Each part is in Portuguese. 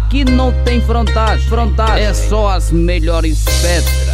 Aqui não tem frontagem, é só as melhores pedras.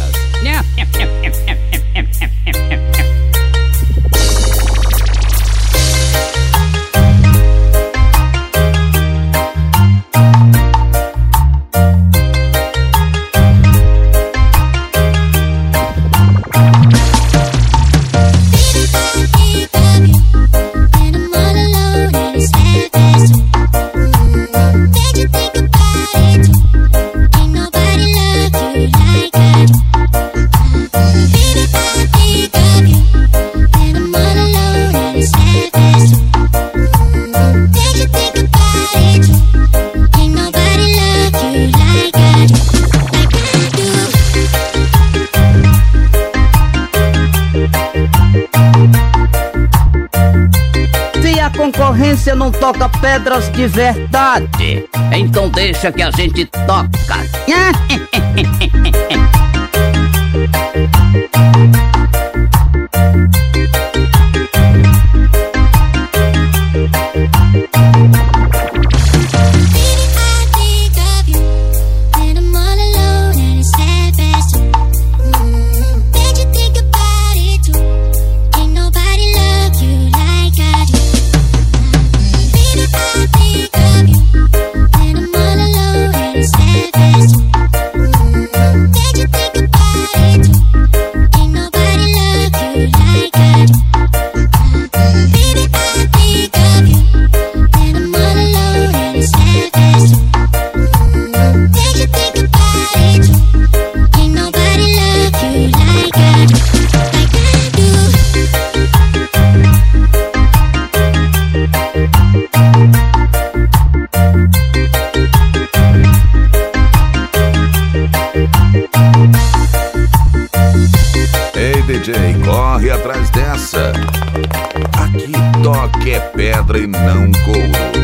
Concorrência não toca pedras de verdade, então deixa que a gente toca. Ei, DJ, corre atrás dessa. Aqui toque é pedra e não couro.